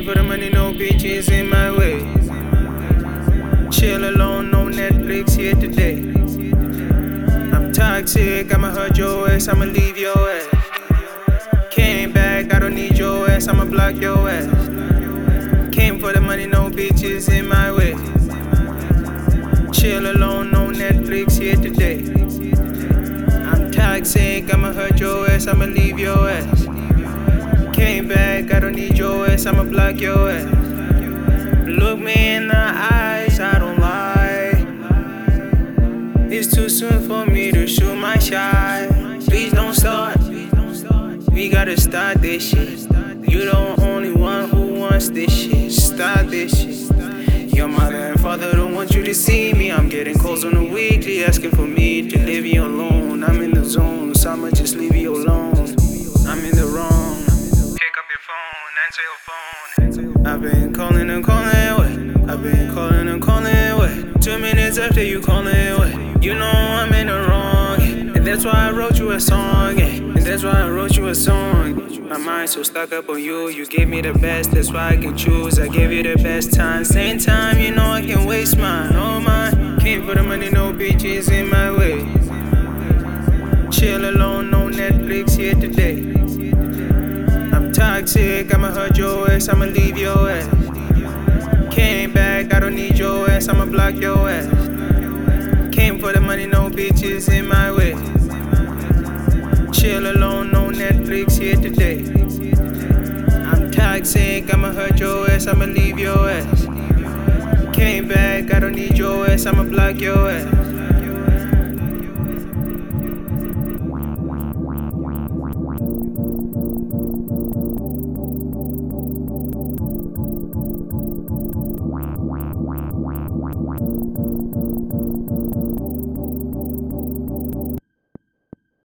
Came for the money, no bitches in my way. Chill alone, no Netflix here today. I'm toxic, I'ma hurt your ass, I'ma leave your ass. Came back, I don't need your ass, I'ma block your ass. Came for the money, no bitches in my way. Chill alone, no Netflix here today. I'm toxic, I'ma hurt your ass, I'ma leave your ass. Came back, I don't need your ass, I'ma block your ass. Look me in the eyes, I don't lie. It's too soon for me to shoot my shot. Please don't start, we gotta start this shit. You the only one who wants this shit. Start this shit. Your mother and father don't want you to see me. I'm getting calls on the weekly asking for me to leave you alone. I'm in the zone, so I'ma just leave you alone. I'm in the wrong. Pick up your phone, answer your phone. I've been calling and calling away. I've been calling and calling away. 2 minutes after you calling away. You know I'm in the wrong, yeah. And that's why I wrote you a song, yeah. And that's why I wrote you a song. My mind's so stuck up on you. You gave me the best, that's why I can choose. I gave you the best time. Same time, you know I can waste mine. Oh mine. Came for the money, no bitches in my way. Chill alone, no Netflix here today. I'm toxic, I'ma hurt your ass, I'ma leave your ass. Came back, I don't need your ass, I'ma block your ass. Came for the money, no bitches in my way. Chill alone, no Netflix here today. I'm toxic, I'ma hurt your ass, I'ma leave your ass. Came back, I don't need your ass, I'ma block your ass.